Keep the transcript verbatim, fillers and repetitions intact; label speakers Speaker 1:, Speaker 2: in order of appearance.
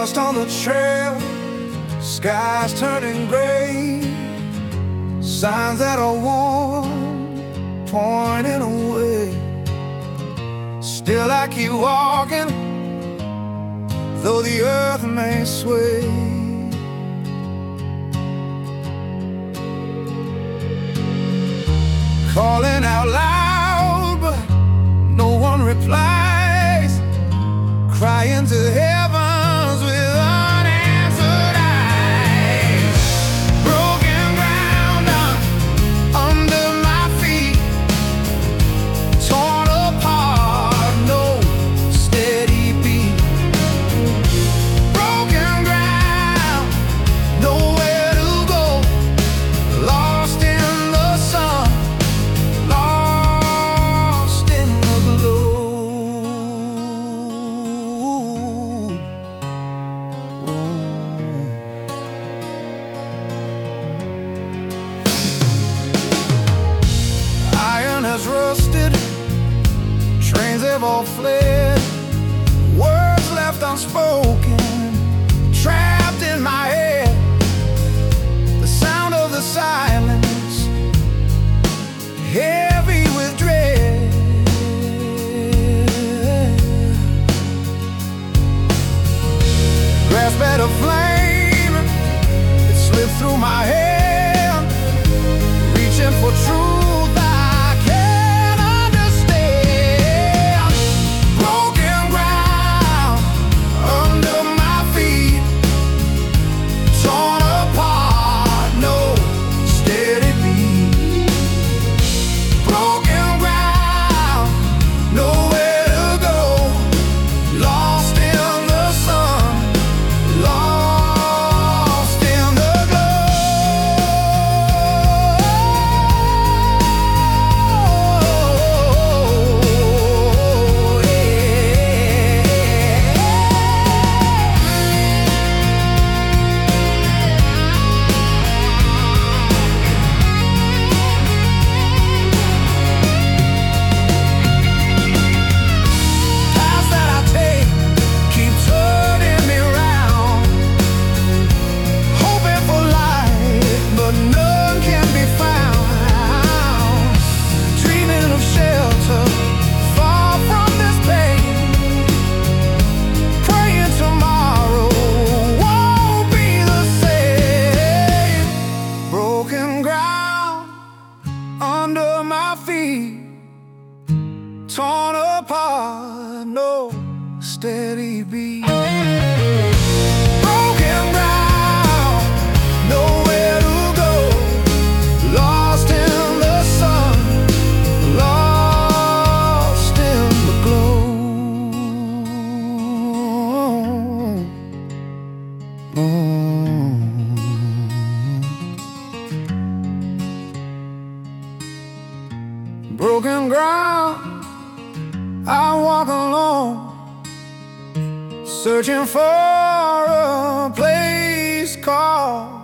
Speaker 1: Dust on the trail, skies turning gray, signs that are worn, pointing away. Still I keep walking, though the earth may sway. Calling out loud, but no one replies. Crying to heavens with unanswered eyes. Broken ground under my feet, torn apart, no steady beat. Broken ground, nowhere to go, lost in the sun, lost in the glow. Iron has rusted, trains have all fled, words left unspoken, trapped in my head. The sound of the silence, heavy with dread. Grasp at a flame, it slipped through my hand, reaching for truth I can't understand. Broken ground under my feet, torn apart, no steady beat. Broken ground, nowhere to go, lost in the sun, lost in the paths that I take keep turning me round, hoping for light, but none can be found. Dreaming of shelter far from this pain, praying tomorrow won't be the same. Broken ground under my feet, torn apart, no steady beat. Broken ground, nowhere to go, lost in the sun, lost in the glow. Broken ground, I walk alone, searching for a place called